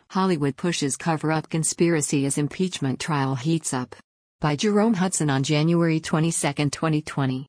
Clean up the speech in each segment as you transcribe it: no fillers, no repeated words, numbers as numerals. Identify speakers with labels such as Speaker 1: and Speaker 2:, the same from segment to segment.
Speaker 1: Hollywood pushes cover-up conspiracy as impeachment trial heats up. By Jerome Hudson on January 22, 2020.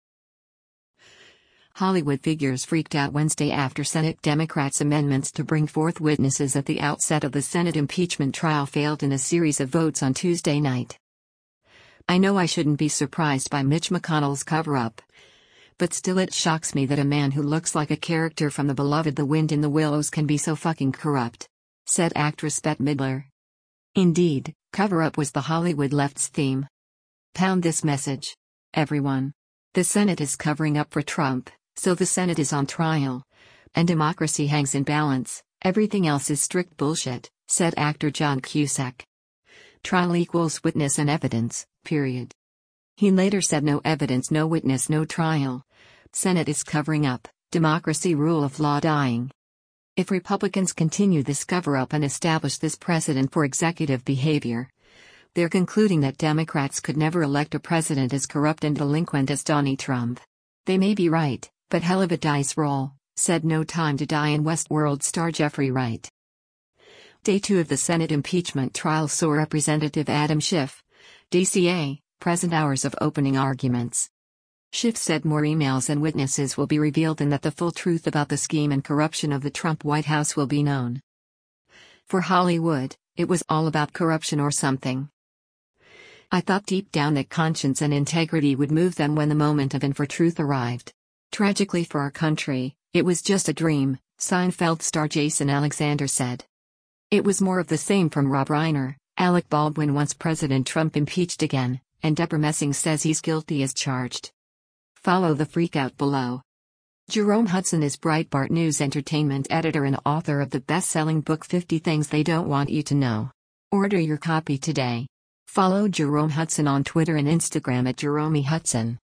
Speaker 1: Hollywood figures freaked out Wednesday after Senate Democrats' amendments to bring forth witnesses at the outset of the Senate impeachment trial failed in a series of votes on Tuesday night. I know I shouldn't be surprised by Mitch McConnell's cover-up. But still it shocks me that a man who looks like a character from the beloved The Wind in the Willows can be so fucking corrupt, said actress Bette Midler. Indeed, cover-up was the Hollywood left's theme. Pound this message, everyone. The Senate is covering up for Trump, so the Senate is on trial. And democracy hangs in balance, everything else is strict bullshit, said actor John Cusack. Trial equals witness and evidence, period. He later said no evidence, no witness, no trial. Senate is covering up, democracy, rule of law dying. If Republicans continue this cover-up and establish this precedent for executive behavior, they're concluding that Democrats could never elect a president as corrupt and delinquent as Donald Trump. They may be right, but hell of a dice roll, said No Time to Die in Westworld star Jeffrey Wright. Day 2 of the Senate impeachment trial saw Representative Adam Schiff, DCA, present hours of opening arguments. Schiff said more emails and witnesses will be revealed and that the full truth about the scheme and corruption of the Trump White House will be known. For Hollywood, it was all about corruption or something. I thought deep down that conscience and integrity would move them when the moment of and for truth arrived. Tragically for our country, it was just a dream, Seinfeld star Jason Alexander said. It was more of the same from Rob Reiner, Alec Baldwin once President Trump impeached again, and Debra Messing says he's guilty as charged. Follow the freakout below. Jerome Hudson is Breitbart News entertainment editor and author of the best-selling book 50 Things They Don't Want You to Know. Order your copy today. Follow Jerome Hudson on Twitter and Instagram at Jerome Hudson.